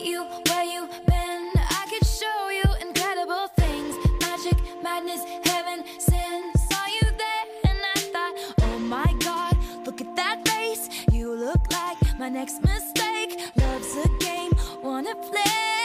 meet you where you been. I could show you incredible things. Magic, madness, heaven, sin. Saw you there and I thought, oh my God, look at that face. You look like my next mistake. Love's a game, wanna play.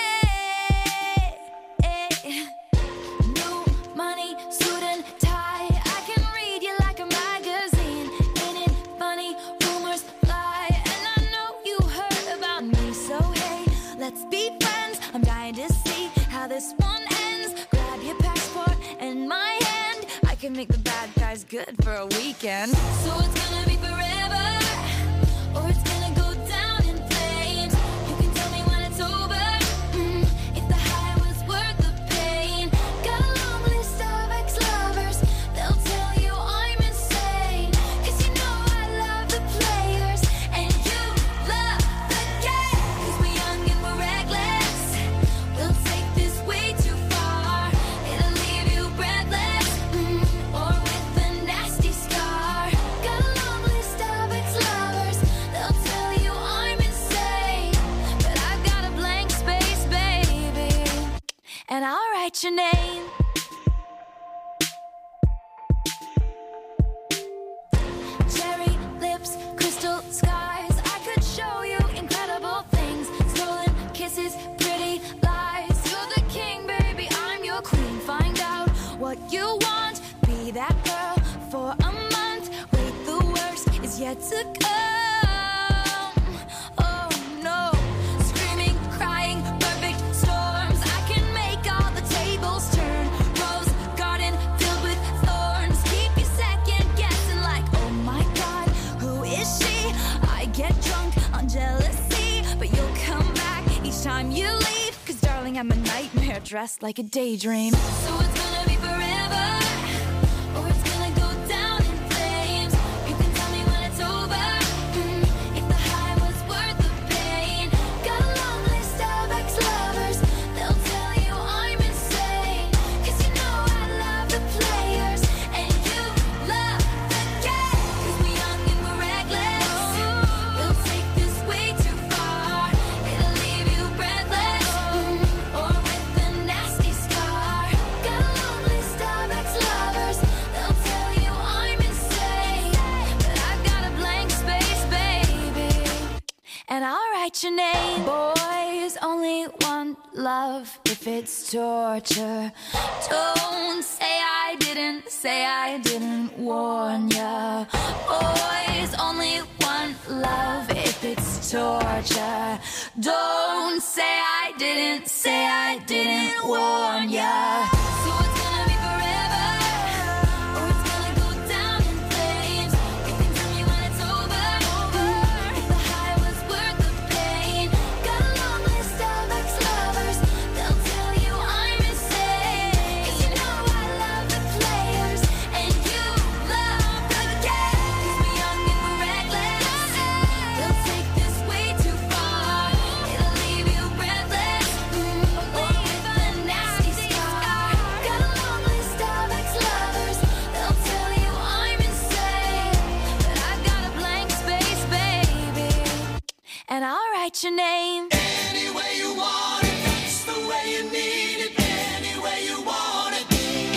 New money, suit and tie. I can read you like a magazine. Ain't it funny? Rumors fly, and I know you heard about me. So hey, let's be friends. I'm dying to see how this one ends. Grab your passport and my hand. I can make the bad guys good for a weekend. So it's gonna be forever, or it's gonna go down in flames. You can tell me when it's over, if the high was worth the pain. Got a long list of ex-lovers. They'll tell you I'm insane. 'Cause you know I love the players and you love the game. 'Cause we're young and we're reckless. We'll take this way too far. It'll leave you breathless, or with a nasty scar. Got a long list of ex-lovers. They'll tell you I'm insane. But I've got a blank space, baby, and I'll write your name. Cherry lips, crystal skies. I could show you incredible things. Stolen kisses, pretty lies. You're the king, baby, I'm your queen. Find out what you want. Be that girl for a month. Wait, the worst is yet to come. Oh no, screaming, crying, perfect storms. I can make all the tables turn. Rose garden filled with thorns. Keep you second guessing like, oh my God, who is she? I get drunk on jealousy, but you'll come back each time you leave. 'Cause darling, I'm a nightmare dressed like a daydream. So it's gonna be forever, or it's gonna go down in flames. You can tell me when it's over, if the high was worth the pain. Got a long list of ex-lovers. They'll tell you I'm insane. 'Cause you know I love the players and you love the game. 'Cause we're young and we're reckless. We'll take this way too far. It'll leave you breathless, or with a nasty scar. Got a long list of ex-lovers. They'll tell you I'm insane. But I've got a blank space, baby, and I'll write your name. Boys only want love if it's torture. Don't say I didn't warn ya. Boys only want love if it's torture. Don't say I didn't warn ya. So it's gonna be forever, or it's gonna go down in flames. You can tell me when it's over, if the high was worth the pain. Got a long list of ex-lovers. They'll tell you I'm insane. 'Cause you know I love the players and you love the game. 'Cause we're young and we're reckless. We'll take this way too far. It'll leave you breathless, or with a nasty scar. Got a long list of ex-lovers. They'll tell you I'm insane. But I've got a blank space, baby, and I'll write your name. Any way you want it, that's the way you need it. Any way you want it.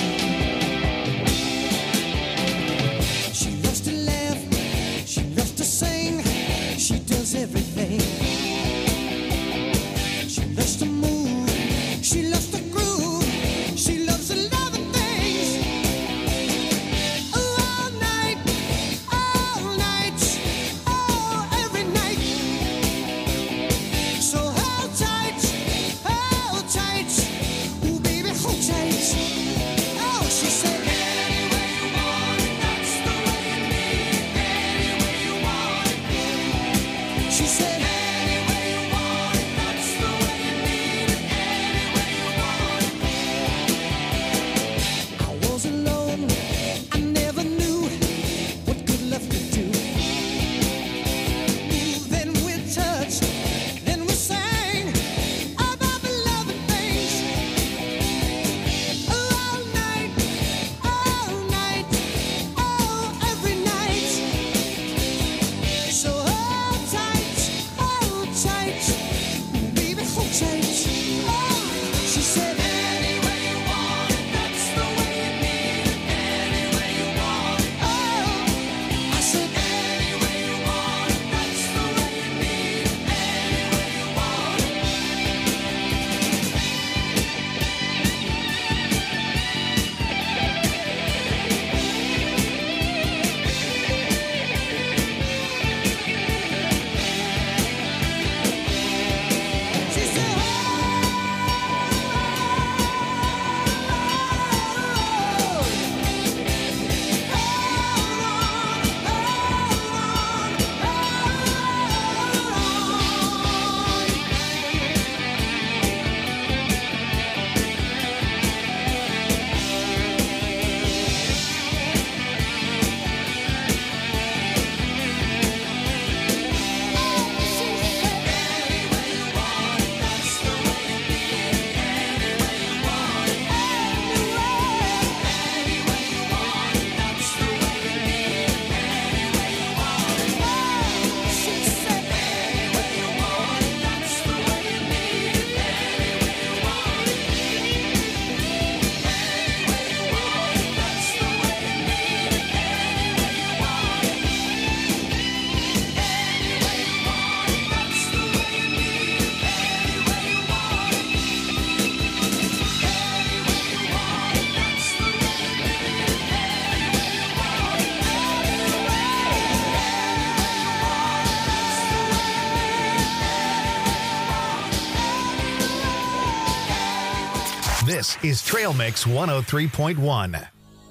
She loves to laugh, she loves to sing, she does everything. She loves to move, she loves to groove, she loves a lot of things. All night, oh, every night. So hold tight, This is Trail Mix 103.1.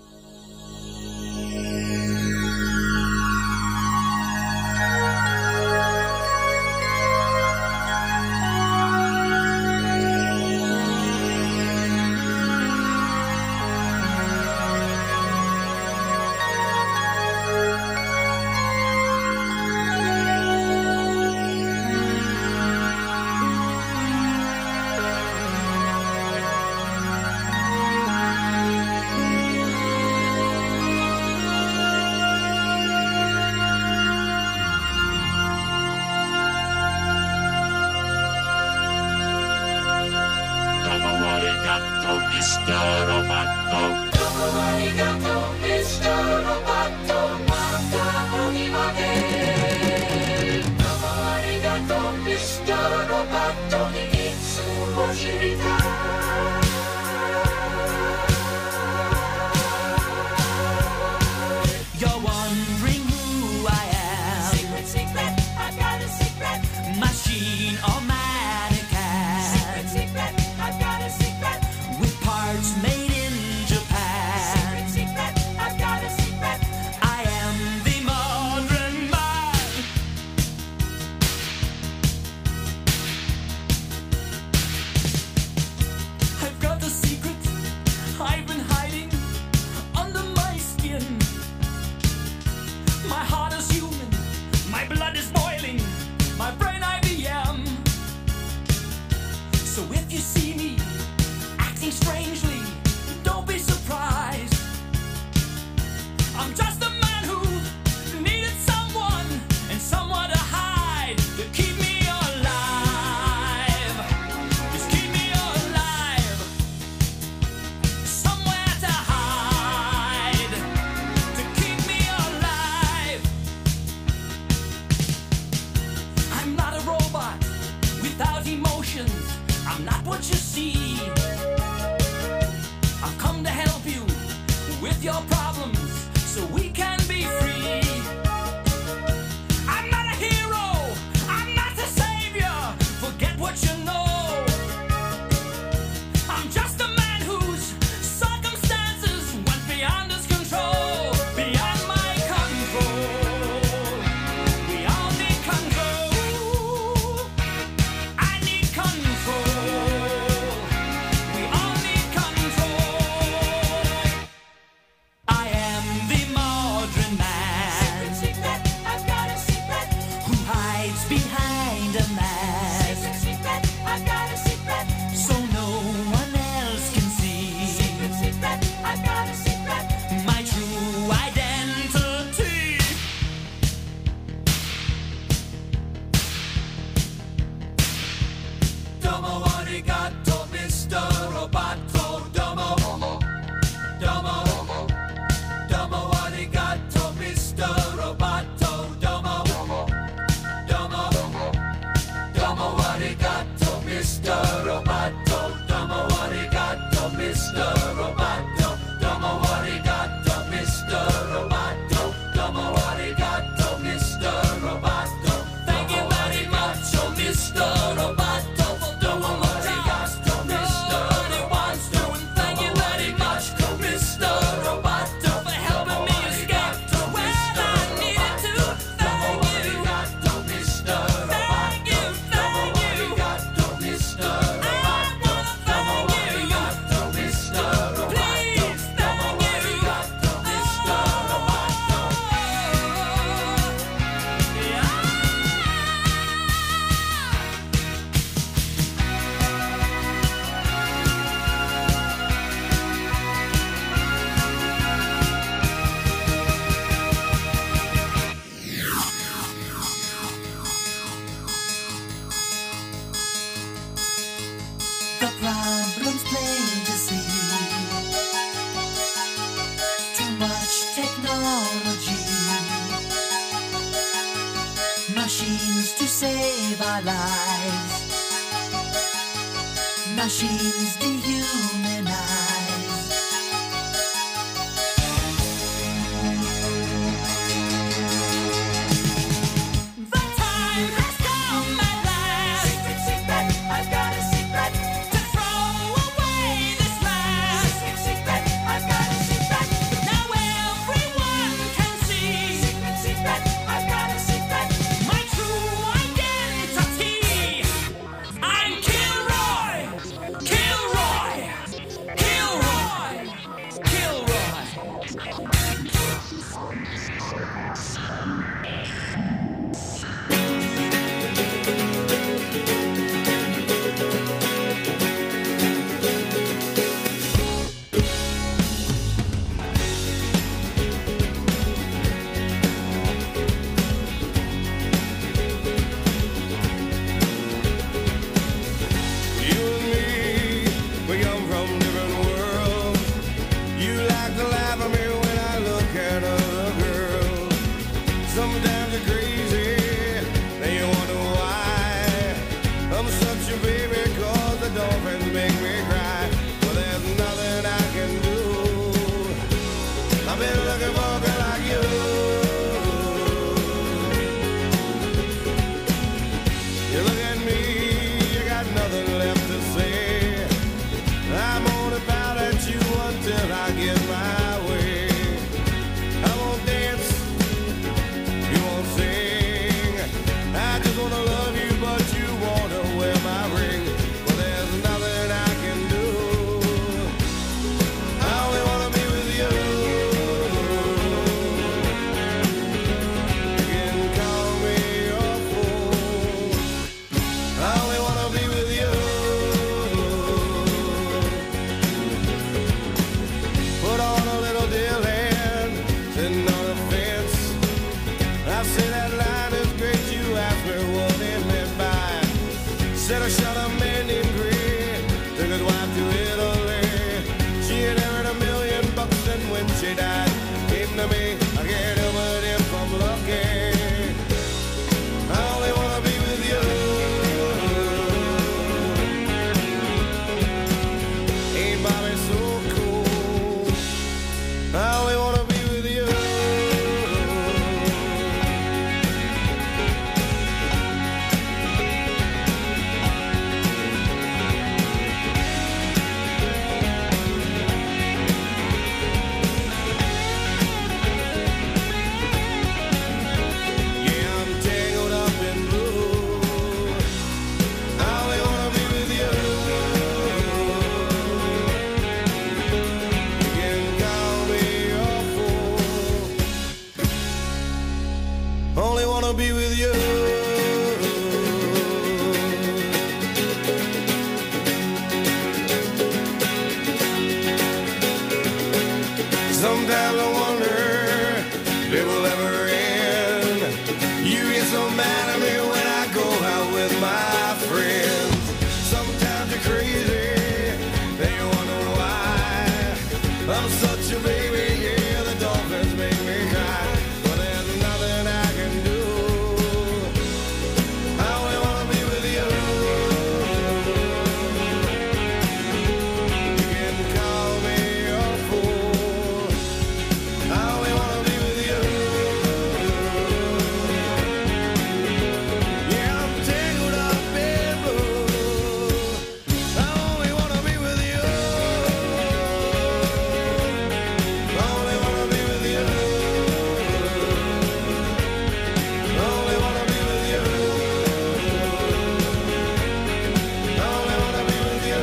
Machines to save our lives. Machines dehumanize. The time has come at last. Secret, secret, I've got a secret. To throw away this you're crazy, then you wonder why I'm such a baby, 'cause the dolphins make me cry. Well, there's nothing I can do. I've been looking for a girl like you. You look at me, you got nothing left to say. I'm only bound at you until I get my way. I won't dance, you won't sing. I just wanna love you, but you wanna wear my ring. Well, there's nothing I can do. I only wanna be with you. You can call me your fool. I only wanna be with you. Put on a little deal hand, sitting on a fence. I say that line is great, you asked me what it meant by. Said I shot a man named Gray, took his wife to Italy. She inherited $1 million, and when she died, came to me. I can't help it if I'm lucky. I only wanna be with you. Ain't Bobby so cool? I only wanna be with you. Yeah, I'm tangled up in blue. I only wanna be with you. You can call me your fool. Only wanna be with you. Sometimes I wonder if it will ever end. You get so mad at me when I go out with my friends. Sometimes you're crazy, then you wonder why I'm such a baby. Yeah, the dolphins make me cry. But there's nothing I can do. I only wanna be with you. You can call me your fool. I only wanna be with you. Yeah, I'm tangled up in blue. I only wanna be with you. I only wanna be with you. I only wanna be with you. I only wanna be with you.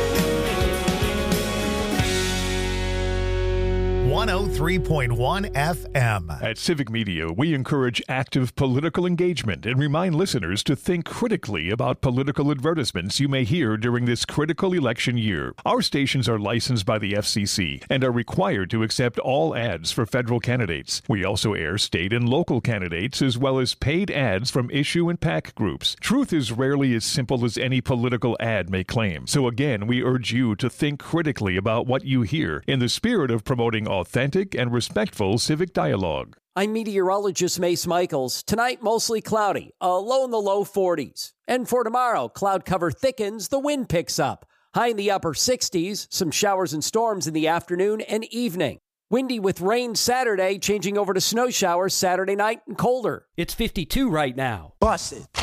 103.1 FM. At Civic Media, we encourage active political engagement and remind listeners to think critically about political advertisements you may hear during this critical election year. Our stations are licensed by the FCC and are required to accept all ads for federal candidates. We also air state and local candidates as well as paid ads from issue and PAC groups. Truth is rarely as simple as any political ad may claim. So again, we urge you to think critically about what you hear in the spirit of promoting authentic and respectful civic dialogue. I'm meteorologist Mace Michaels. Tonight, mostly cloudy, a low in the low 40s. And for tomorrow, cloud cover thickens, the wind picks up. High in the upper 60s, some showers and storms in the afternoon and evening. Windy with rain Saturday, changing over to snow showers Saturday night and colder. It's 52 right now. Bust it.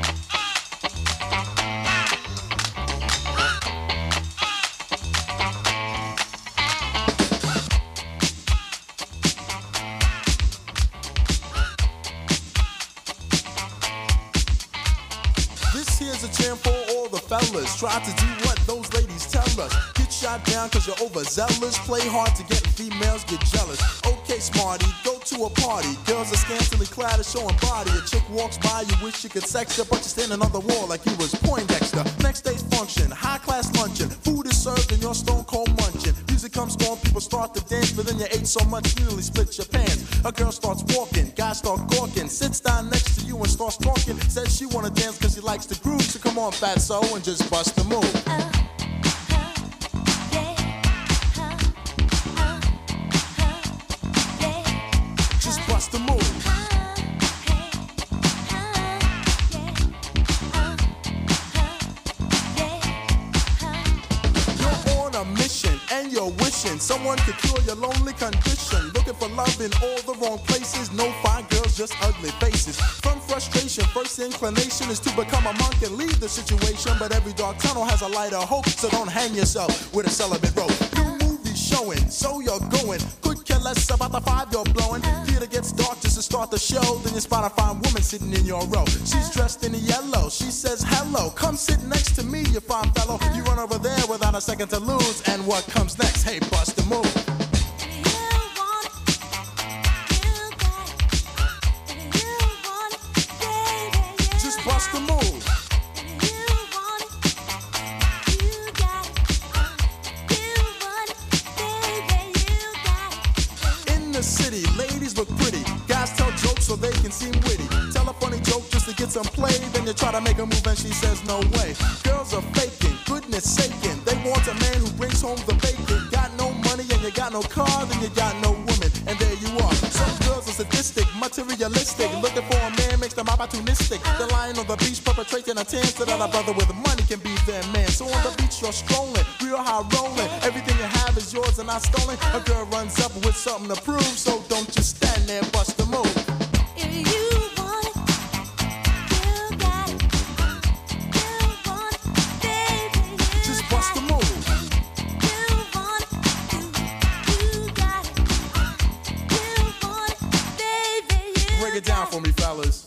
This here's a jam for all the fellas. Try to do what those ladies tell us. Get shot down cause you're overzealous. Play hard to get females get jealous. Okay, smarty, go to a party. Girls are scantily clad and showing body. A chick walks by, you wish you could sex her, but you're standing on the wall like you was Poindexter. Next day's function, high class luncheon. Food is served and you're stone cold munching. Music comes on, people start to dance, but then you ate so much you nearly split your pants. A girl starts walking, guys start gawking. Sits down next to you and starts talking. Says she wanna dance cause she likes the groove. So come on, fatso, and just bust the move. Just bust the move. Someone could cure your lonely condition. Looking for love in all the wrong places. No fine girls, just ugly faces. From frustration, first inclination is to become a monk and leave the situation. But every dark tunnel has a light of hope, so don't hang yourself with a celibate rope. New movies showing, so you're going. Could care less about the 5 you're blowing. Theater gets dark just to start the show. Then you spot a fine woman sitting in your row. She's dressed in yellow. She says hello. Come sit next to me, you fine fellow. You run over there without a second to lose. And what comes next? Hey, bust the move. Just bust the move. In the city, ladies look pretty. Guys tell jokes so they can seem witty. Tell a funny joke just to get some play. Then you try to make a move and she says no way. Girls are faking, goodness saking. They want a man who brings home the bacon. Got no money and you got no car, then you got no woman. And there you are. Some girls are sadistic, materialistic. Looking for a man makes them opportunistic. They're lying on the beach perpetrating a tan so that a brother with money can be their man. So on the beach you're strolling, real high rolling. Everything you have is yours and not stolen. A girl runs up with something to prove, so don't just stand there, bust the move. If you want it, you got it. You want it, baby, you Just bust the move. You want it, you got it. You want it, baby, you Break it down for me, fellas.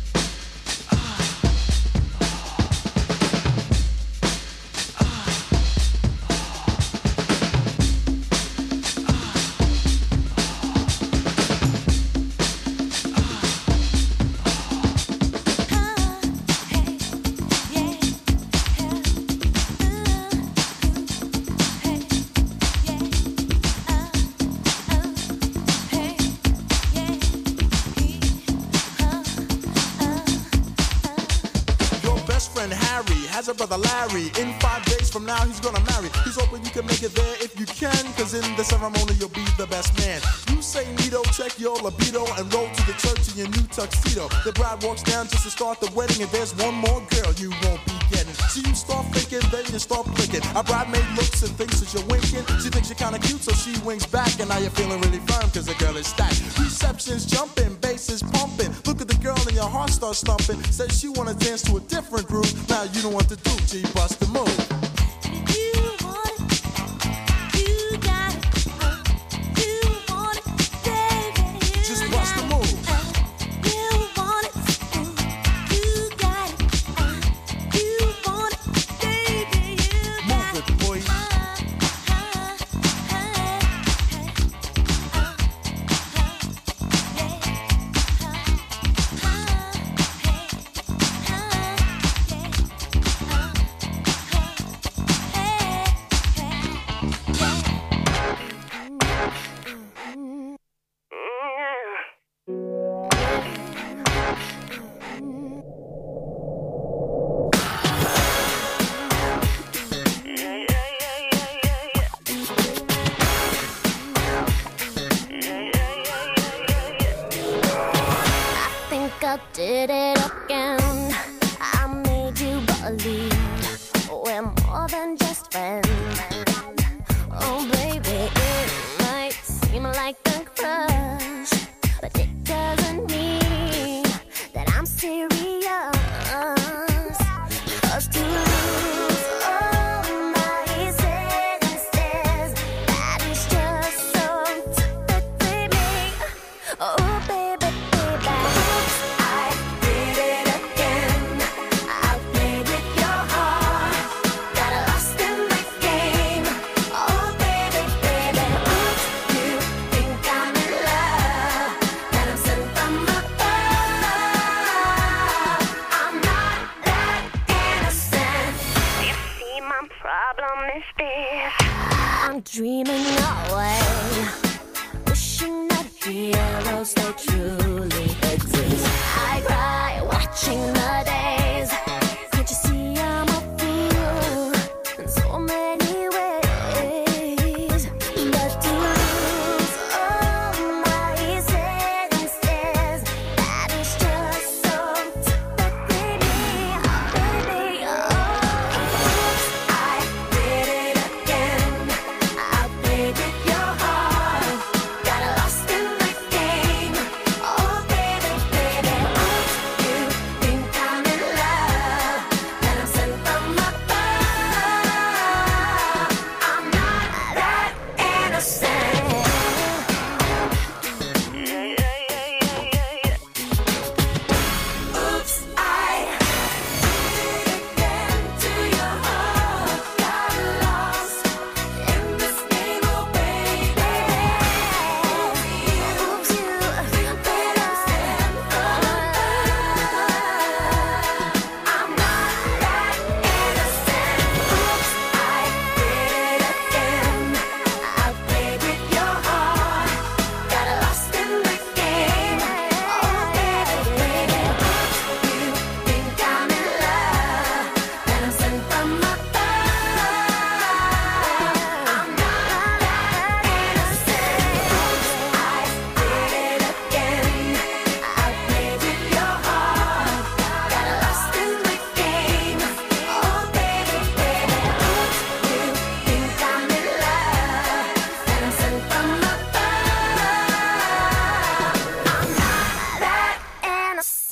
Has a brother Larry. In 5 days from now he's gonna marry. He's hoping you can make it there if you can, cause in the ceremony you'll be the best man. You say neato, check your libido, and roll to the church in your new tuxedo. The bride walks down just to start the wedding, and there's one more girl you won't be getting. So you start thinking, then you start flicking. A bridemaid looks and thinks that you're winking. She thinks you're kinda cute, so she winks back, and now you're feeling really firm cause the girl is stacked. Reception's jumping, bass is pumping. Look at the girl and your heart starts thumping. Says she wanna dance to a different groove. Now you know what to do, G, bust the move. You want it, you got it. You want it, baby, you Just bust the move. You want it, you got it. You want it, baby, you got Move it, boy. I did it again. I made you believe we're more than just friends. Oh, baby, it might seem like a crush, but it doesn't mean that I'm serious. 'Cause to lose all my senses, that is just so typically me. Oh, baby, baby. I did it again. I played with your heart, got lost in the game. Oh, baby, baby. Oops, you think I'm in love, that I'm sent from above. I'm not that innocent. You see, my problem is this: I'm dreaming away, wishing that heroes they truly exist. I cry watching the days. Can't you see I'm a fool in so many ways? But to lose all my senses, that is just so typically me. Baby, oh, oops, I did it again. I played with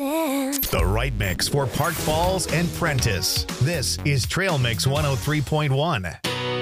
dancing. The right mix for Park Falls and Prentice. This is Trail Mix 103.1.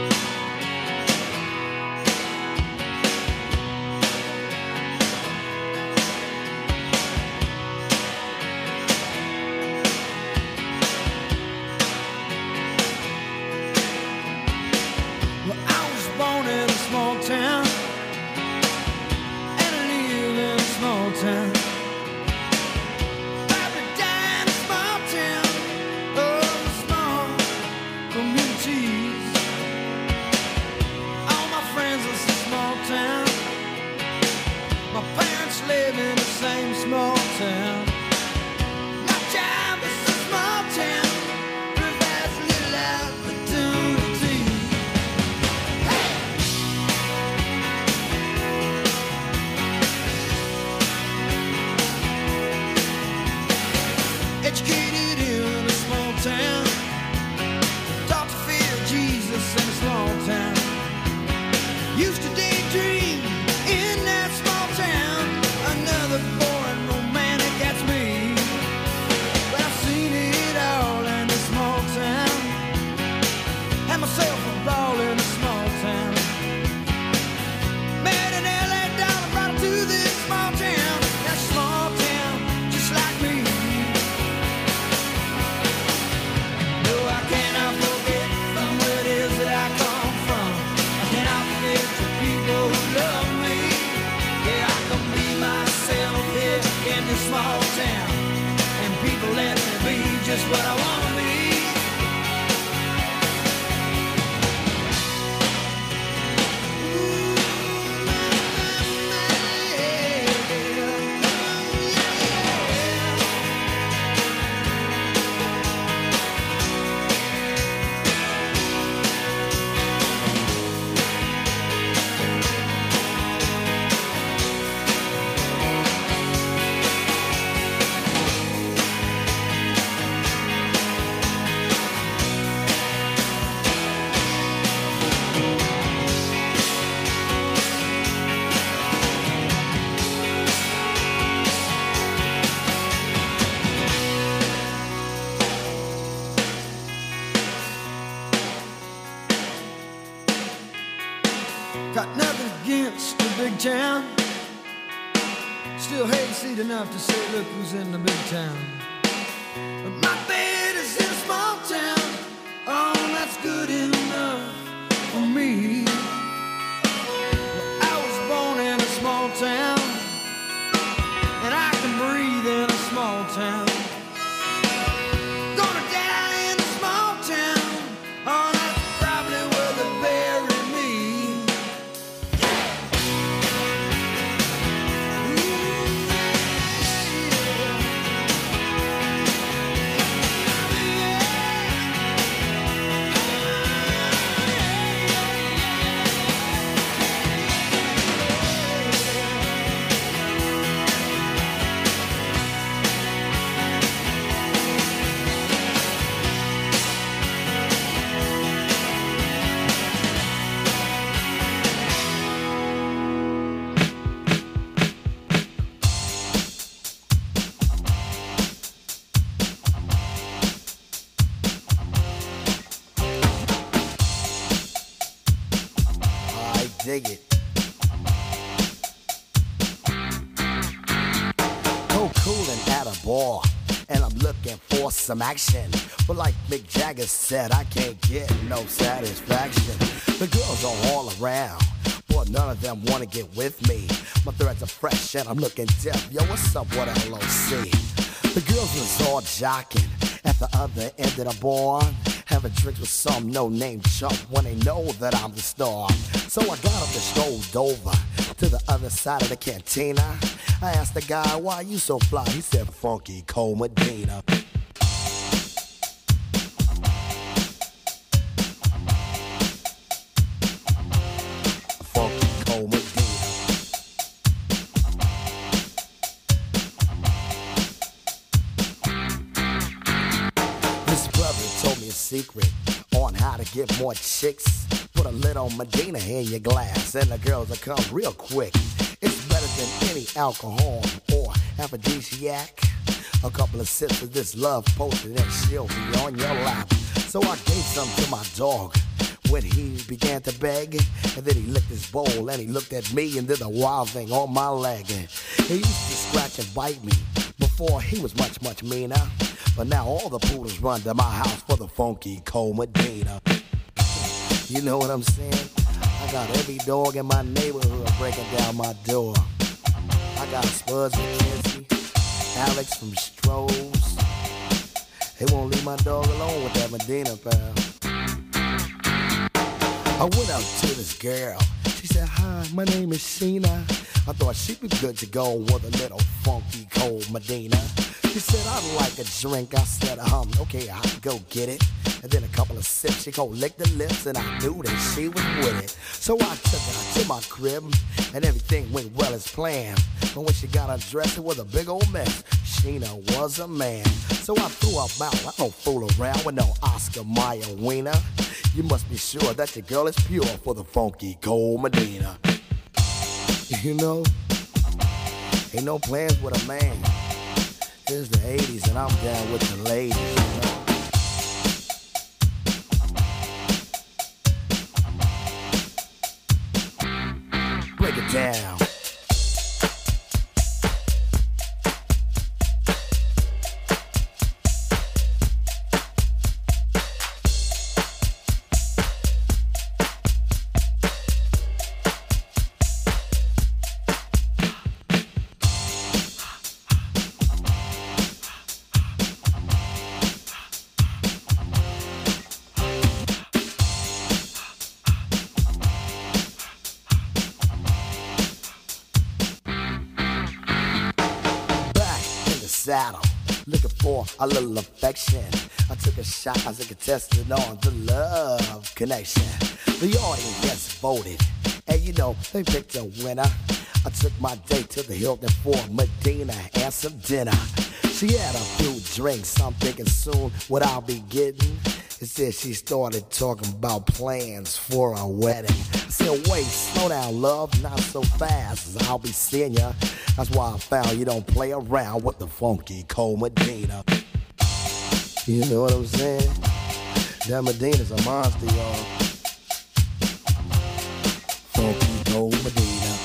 Got nothing against the big town. Still hate to see it enough to say, look who's in the big town. But my bed is in a small town. Oh, that's good enough for me. Well, I was born in a small town, and I can breathe in a small town. Gonna die in a small town. Oh, that's probably where they bury me. Dig it. Coolin' at a bar, and I'm looking for some action. But like Mick Jagger said, I can't get no satisfaction. The girls are all around, but none of them wanna get with me. My threads are fresh and I'm looking deaf. Yo, what's up, what LOC? The girls was all jocking at the other end of the bar, having drinks with some no-name chump when they know that I'm the star. So I got up and strolled over to the other side of the cantina. I asked the guy, why you so fly? He said, Funky Cole Medina. Funky Cole Medina. This brother told me a secret on how to get more chicks. Put a little Medina in your glass and the girls will come real quick. It's better than any alcohol or aphrodisiac. A couple of sips of this love potion and she'll be on your lap. So I gave some to my dog when he began to beg. And then he licked his bowl and he looked at me and did a wild thing on my leg. He used to scratch and bite me before he was much, much meaner. But now all the poodles run to my house for the funky Cold Medina. You know what I'm saying? I got every dog in my neighborhood breaking down my door. I got Spuds McKenzie, Alex from Stroh's. They won't leave my dog alone with that Medina, pal. I went out to this girl. She said, hi, my name is Sheena. I thought she'd be good to go with a little funky Cold Medina. She said, I'd like a drink. I said, okay, I'll go get it. And then a couple of sips, she go lick the lips, and I knew that she was with it. So I took her to my crib, and everything went well as planned. But when she got undressed, it was a big old mess. Sheena was a man. So I threw her out. I don't fool around with no Oscar Mayer wiener. You must be sure that your girl is pure for the funky Cold Medina. You know, ain't no plans with a man. It's the 80s and I'm down with the ladies, you know? Break it down. Saddle, looking for a little affection. I took a shot as a contestant on the love connection. The audience voted, and you know, they picked a winner. I took my date to the Hilton for Medina and some dinner. She had a few drinks, I'm thinking soon what I'll be getting. Instead she started talking about plans for a wedding. I said, wait, slow down, love, not so fast, as I'll be seeing ya. That's why I found you don't play around with the funky Cold Medina. You know what I'm saying? That Medina's a monster, y'all. Funky Cold Medina.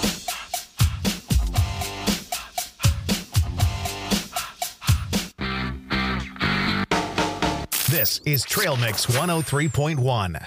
This is Trail Mix 103.1.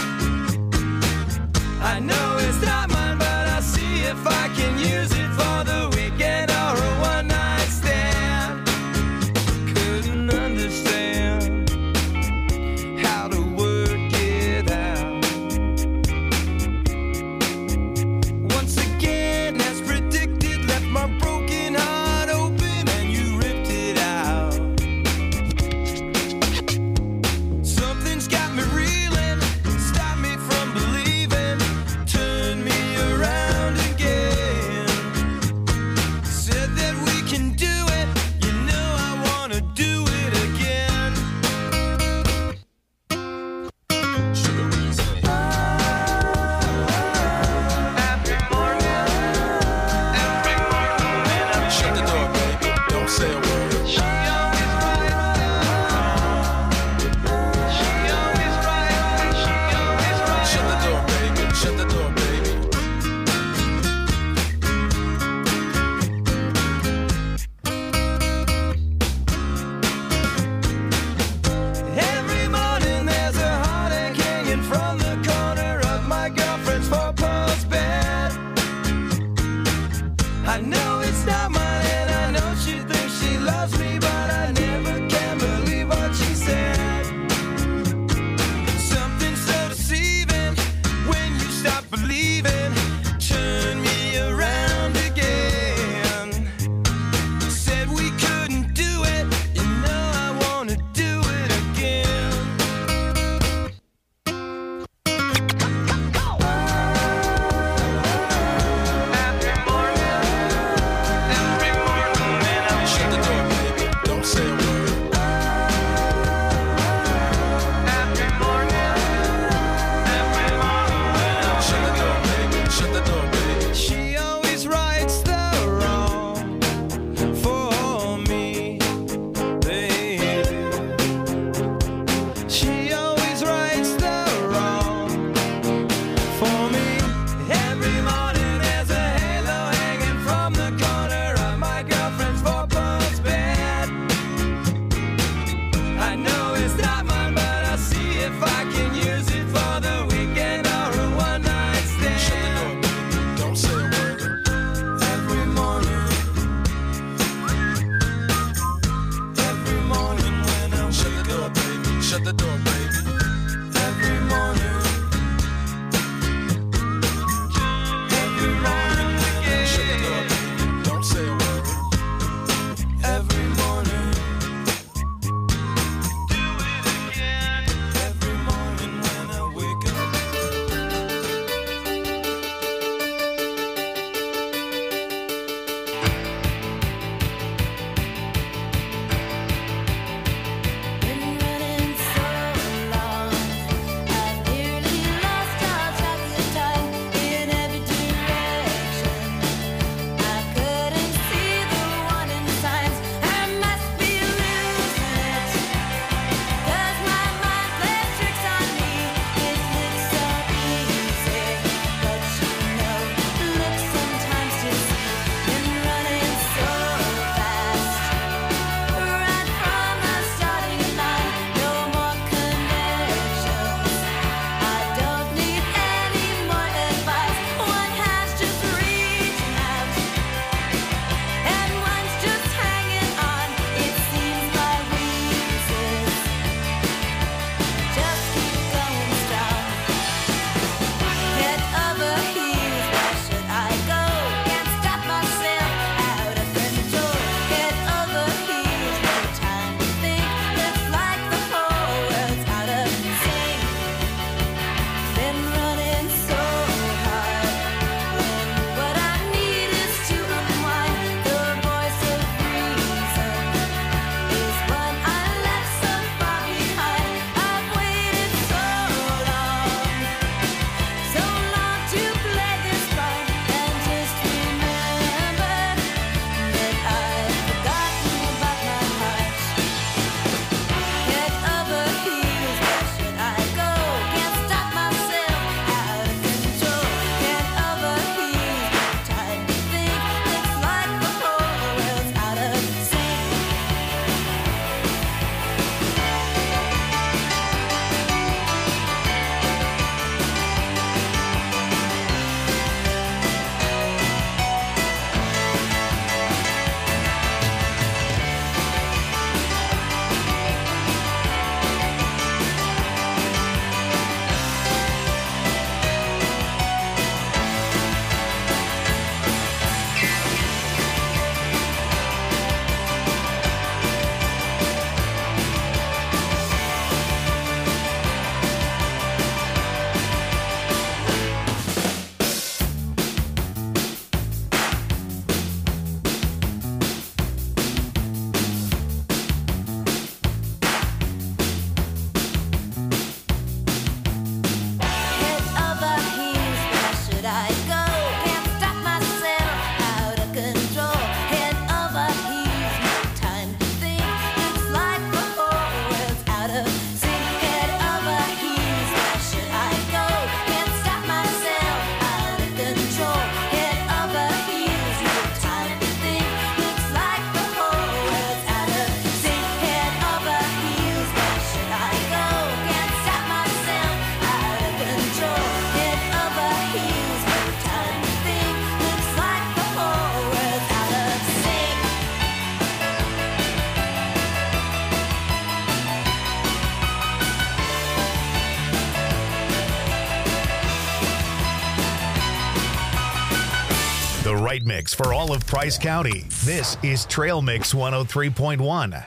I know it's not mine, but I'll see if I can use it for the The right mix for all of Price County. This is Trail Mix 103.1.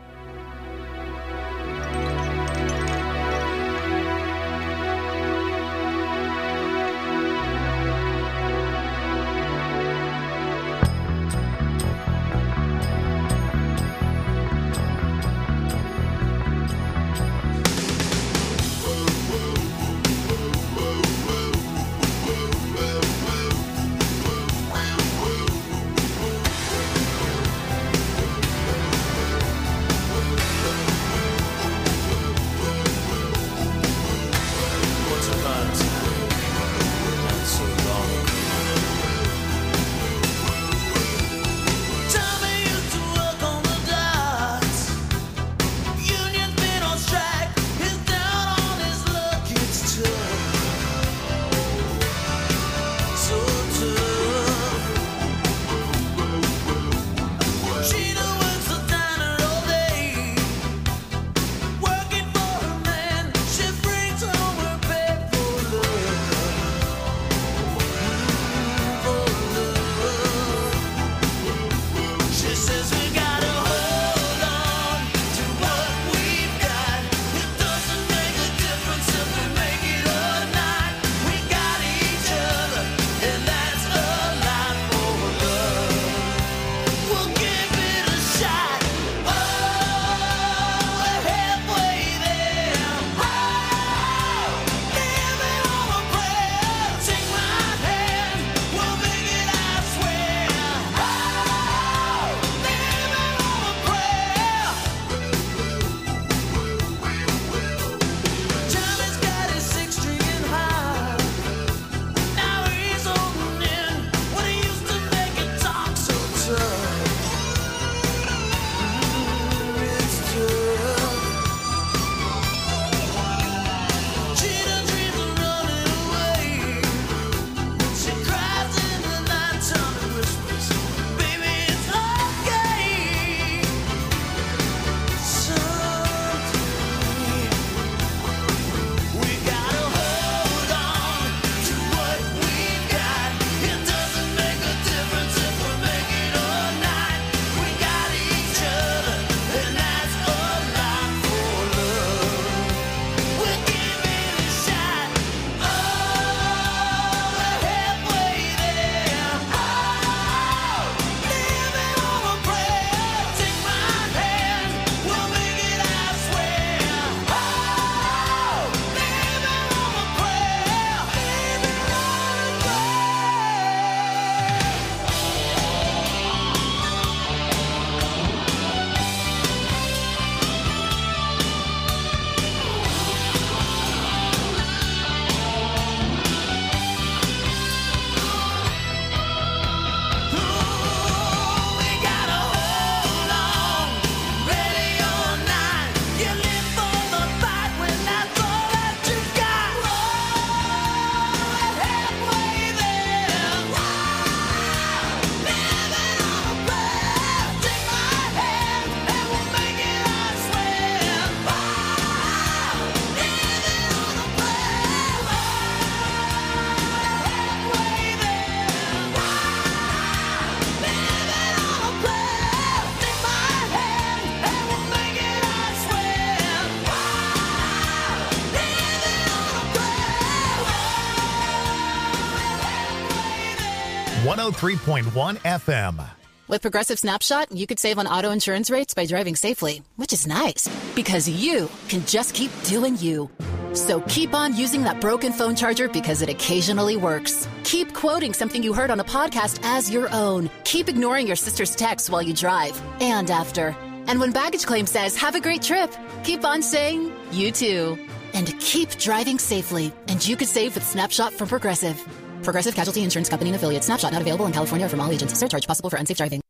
.1 FM. With Progressive Snapshot, you could save on auto insurance rates by driving safely, which is nice because you can just keep doing you. So keep on using that broken phone charger because it occasionally works. Keep quoting something you heard on a podcast as your own. Keep ignoring your sister's texts while you drive and after. And when baggage claim says, have a great trip, keep on saying, you too. And keep driving safely. And you could save with Snapshot from Progressive. Progressive Casualty Insurance Company and Affiliates. Snapshot not available in California or from all agents. Surcharge possible for unsafe driving.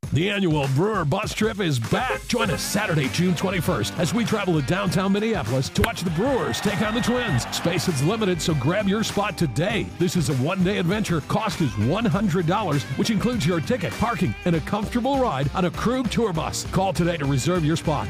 The annual Brewer Bus Trip is back. Join us Saturday, June 21st, as we travel to downtown Minneapolis to watch the Brewers take on the Twins. Space is limited, so grab your spot today. This is a one-day adventure. Cost is $100, which includes your ticket, parking, and a comfortable ride on a Krug tour bus. Call today to reserve your spot.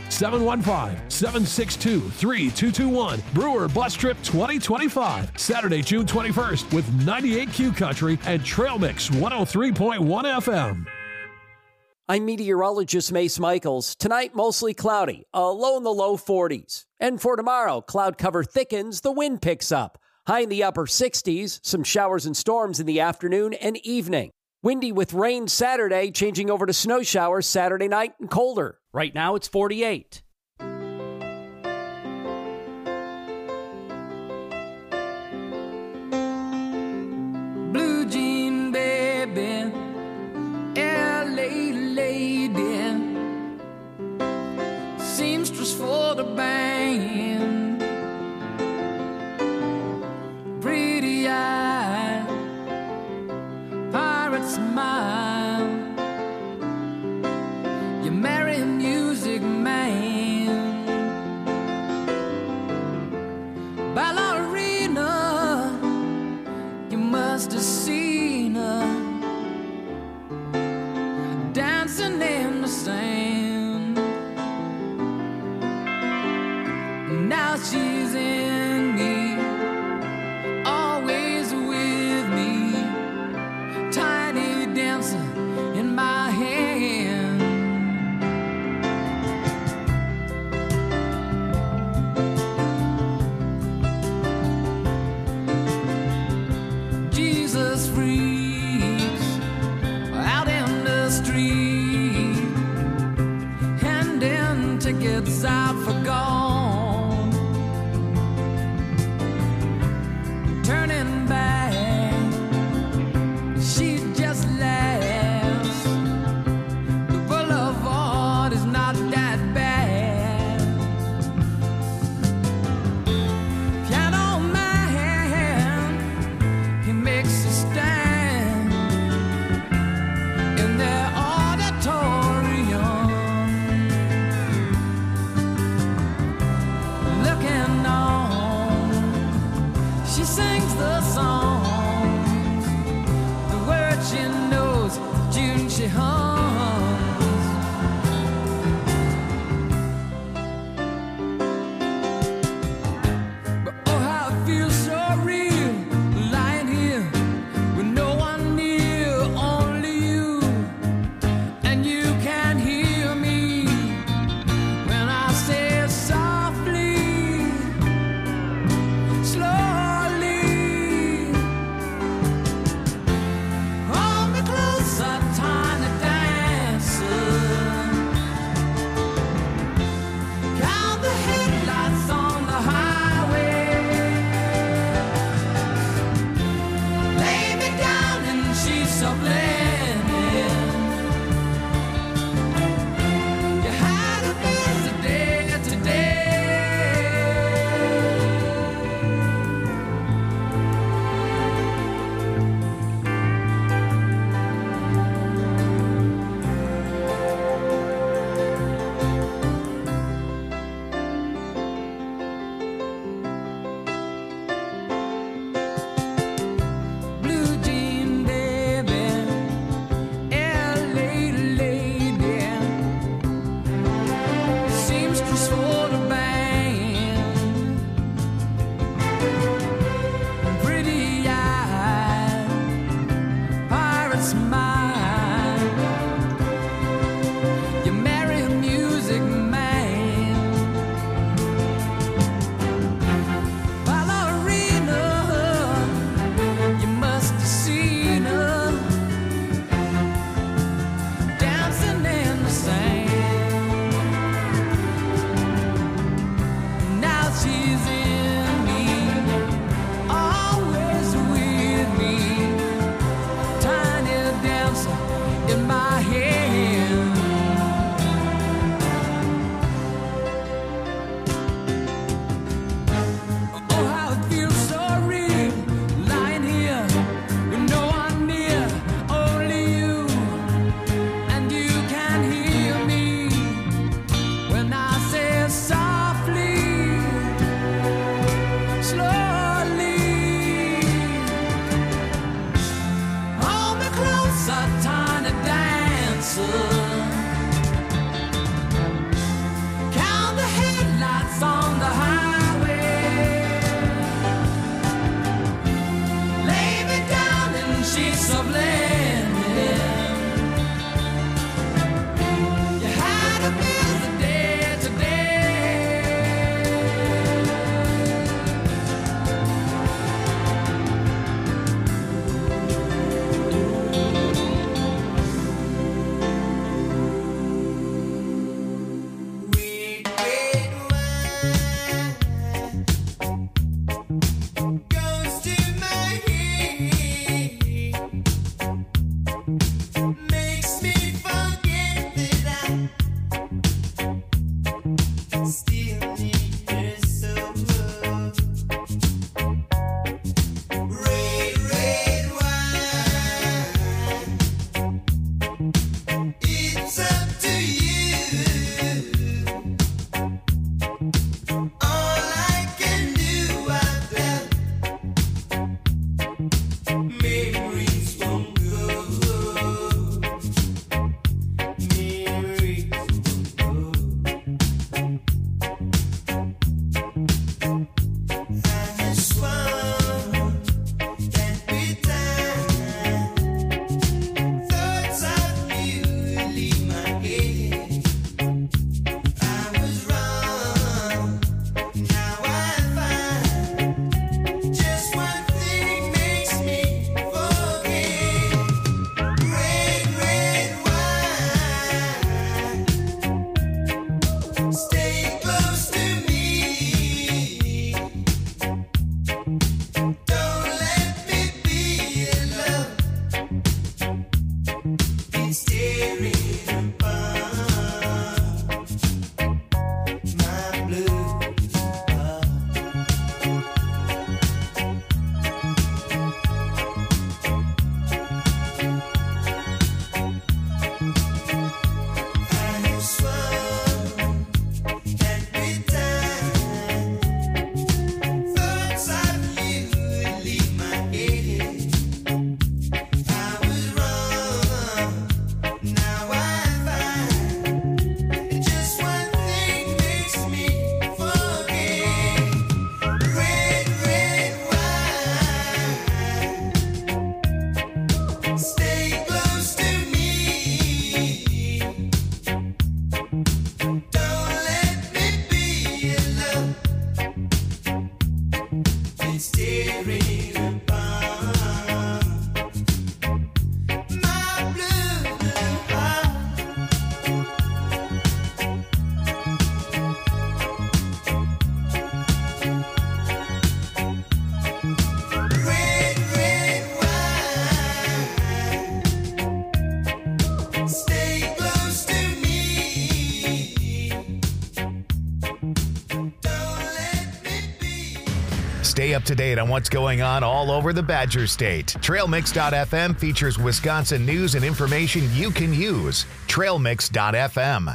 715-762-3221. Brewer Bus Trip 2025. Saturday, June 21st with 98Q Country and Trail Mix 103.1 FM. I'm meteorologist Mace Michaels. Tonight, mostly cloudy, a low in the low 40s. And for tomorrow, cloud cover thickens, the wind picks up. High in the upper 60s, some showers and storms in the afternoon and evening. Windy with rain Saturday, changing over to snow showers Saturday night and colder. Right now, it's 48. Blue jean baby, LA lady, seamstress for the band, pretty eye, pirate smile, you marry a music man, ballerina, you must have seen her dancing in the sand. Now she's in me, always with me, tiny dancer in my hand. Jesus freaks out in the street, handing tickets out for gone, turning back, she just laughs. The boulevard is not that bad. Piano man, he makes a stand in their auditorium, looking on. She sings the songs, the words she knows, June she hums. But oh, how it feels so real, lying here with no one near, only you, and you can hear me when I say it softly, slowly. Hold me closer, tiny dancer. Count the headlights on the highway. Lay me down and she's so blended. You had a busy day today. Blue jean baby, LA lady, seamstress for the band, pretty eye, pirate smile, you marry a music man, ballerina, you must have seen her dancing in the sand. Now she's in me, always with me, tiny dancer Stay up to date on what's going on all over the Badger State. TrailMix.fm features Wisconsin news and information you can use. TrailMix.fm.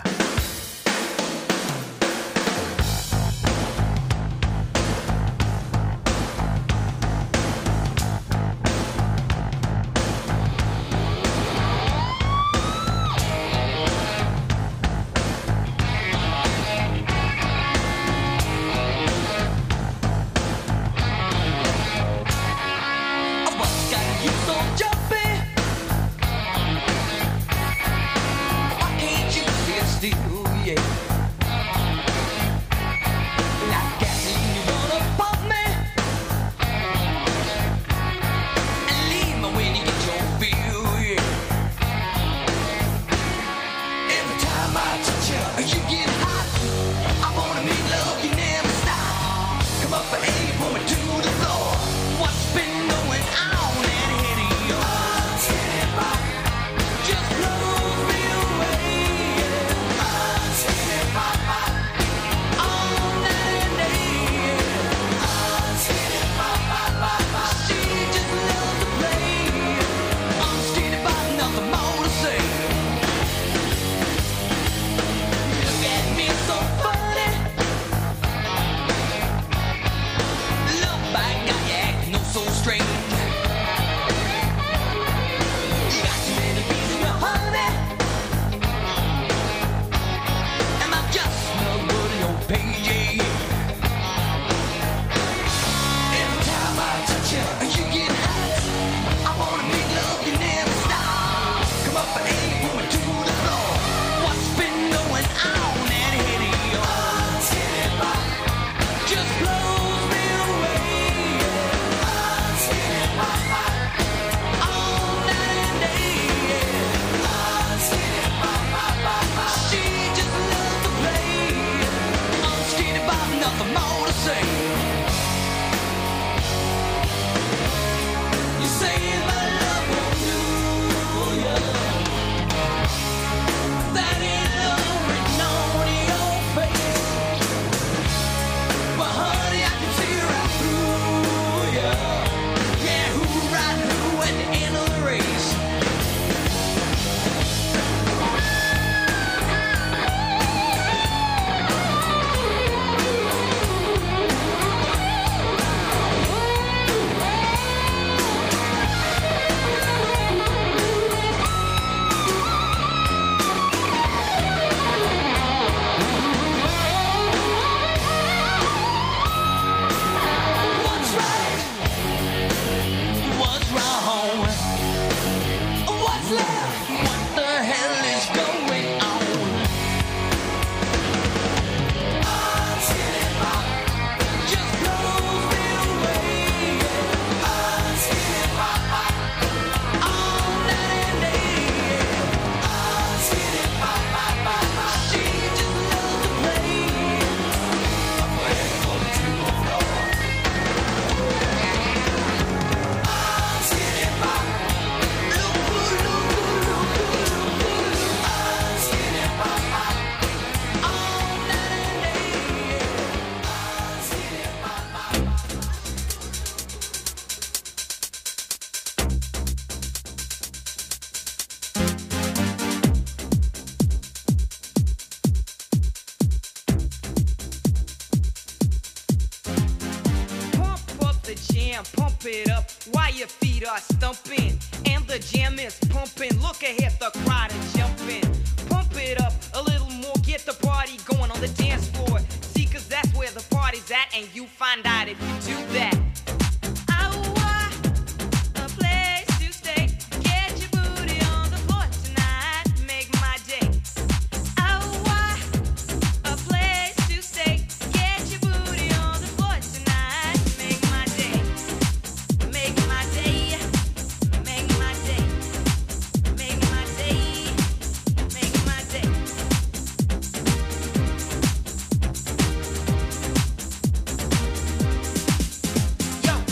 Pump it up while your feet are stumping and the jam is pumping. Look ahead, the crowd is jumping. Pump it up a little more, get the party going on the dance floor. See, cause that's where the party's at, and you find out if you do that. Yo,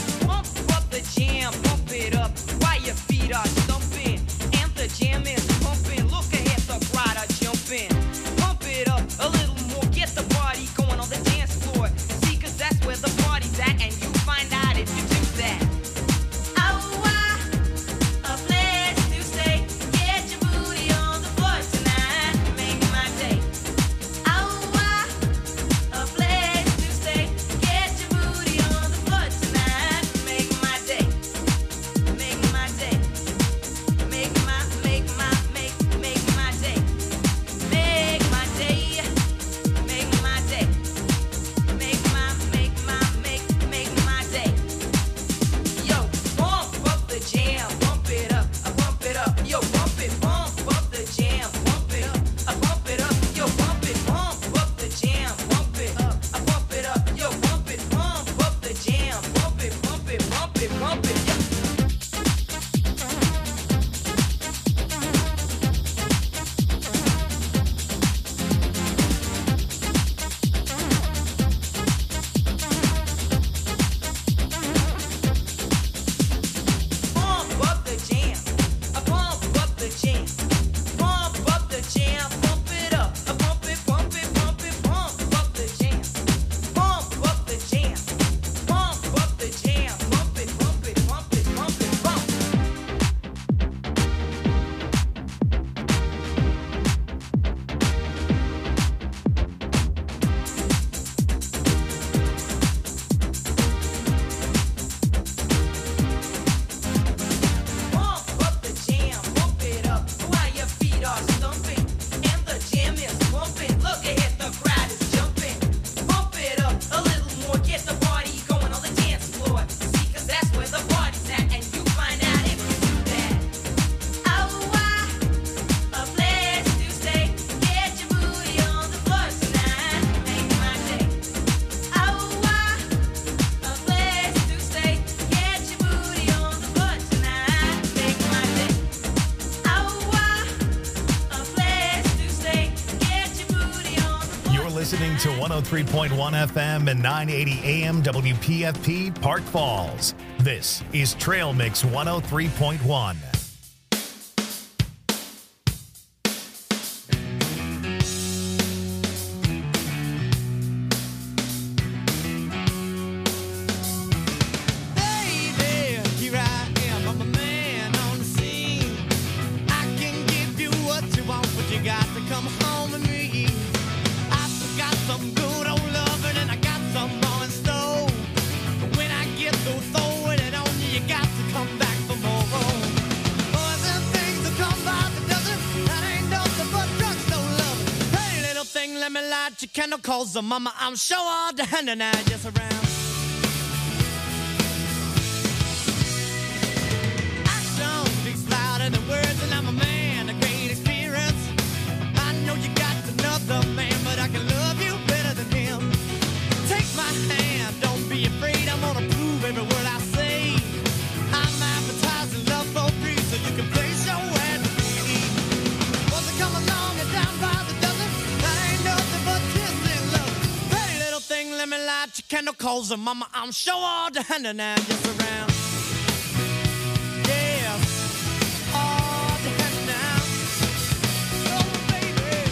to 103.1 FM and 980 AM WPFP Park Falls. This is Trail Mix 103.1. Candle calls the mama, I'm sure all the hand and I just around. Action speaks louder than words, and I'm a man, a great experience. I know you got another man, but I can love you better than him. Take my hand, don't be afraid, I'm gonna prove every word I say. I'm advertising love for free, so you can place your ad to me. Once I come along and down by the dozen, that ain't nothing but let me light your candle calls her mama, I'm sure all the hand and I just around. Yeah, all the hand now. Oh baby,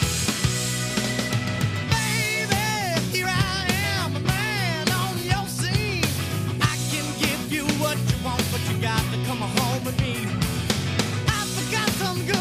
baby, here I am, a man on your scene. I can give you what you want, but you got to come home with me. I forgot some good